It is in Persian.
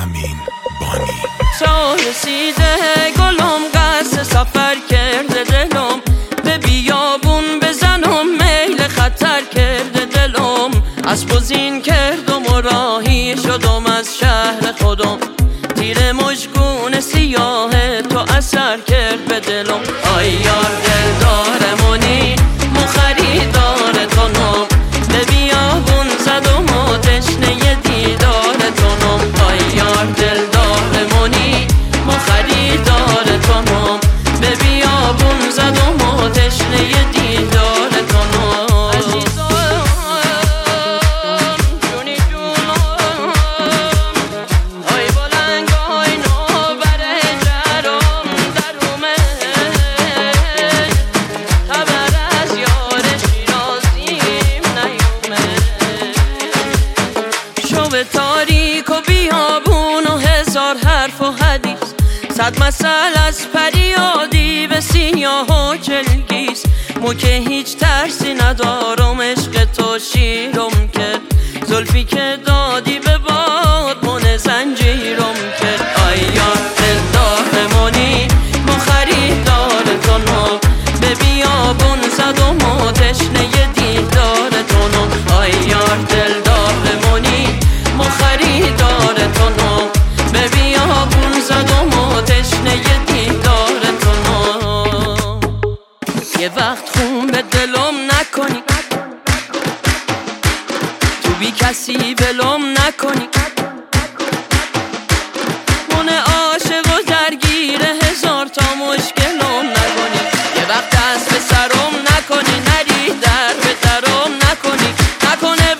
امین بانی. تا رسیده گلم قصد سفر کرده دلم، به بیابون بزنم میل خطر کرده دلم. اسب و زین کردم و راهی شدم از شهر خودم، تیر مژگون سیاه تو اثر کرد به دلم. آی یار دلدارمونی مو خریدار تونم، به بیابون زدم و تشنه دیدار تونم. آی یار دلدارمونی مو خریدار تونم، به بیابون زدم و تشنه دیدار تونم. تاریک و بیابون و هزار حرف و حدیث، صد مثل از پریادی به سیاه و چلگیس. مو که هیچ ترسی ندارم، عشق تو شیرم کرد، زلفی که دادی به باد من زنجیرم کرد. آی یار دلدارمونی مو خریدار تونم، به بیابون زدم و تشنه دیدار تونم. آی یار دلدارمونی مو خریدار تونم، به بیابون زدم و تشنه دیدار تونم. یه وقت خون به دلم نکنی، تو بی کسی ولم نکنی، من عاشق و درگیر هزار تا مشکلم نکنی. یه وقت دست به سرم نکنی، نری در به درم نکنی، نکنه